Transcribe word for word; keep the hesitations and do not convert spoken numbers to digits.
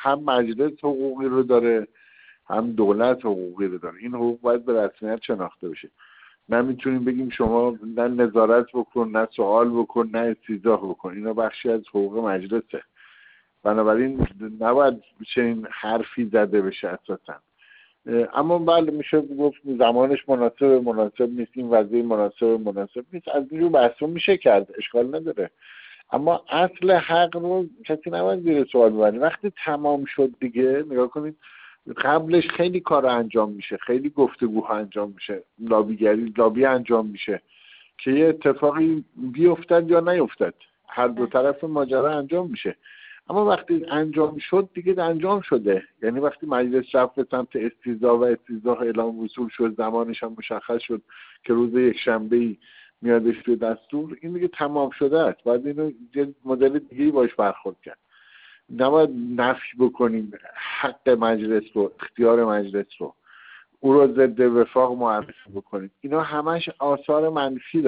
هم مجلس حقوقی رو داره هم دولت حقوقی رو داره. این حقوق باید به رسمیت شناخته بشه. نمیتونیم بگیم شما نه نظارت بکن، نه سوال بکن، نه استیضاح بکن. اینا بخشی از حقوق مجلسه. بنابراین نباید چنین حرفی زده بشه اساسا. اما بله میشه گفت زمانش مناسب مناسب نیست، این وضعیه مناسب مناسب نیست، از اینجور بحثا میشه کرد، اشکال نداره. اما اصل حق رو کسی نباید زیر سوال ببره. وقتی تمام شد دیگه نگاه کنید، قبلش خیلی کار انجام میشه، خیلی گفتگوها انجام میشه، لابیگری لابی انجام میشه که یه اتفاقی بیفتد یا نیفتد، هر دو طرف ماجرا انجام میشه. اما وقتی انجام شد دیگه انجام شده. یعنی وقتی مجلس رفت به سمت استیضاح و استیضاح اعلام وصول شد، زمانش هم مشخص شد که روز یک شنبه‌ای میادش توی دستور، این دیگه تمام شده است. باید اینو یه مدل دیگه‌ای باش برخورد کرد. نباید نفی بکنیم حق مجلس رو، اختیار مجلس رو، او رو ضد وفاق معرفی بکنیم. اینا همش آثار منفی داره.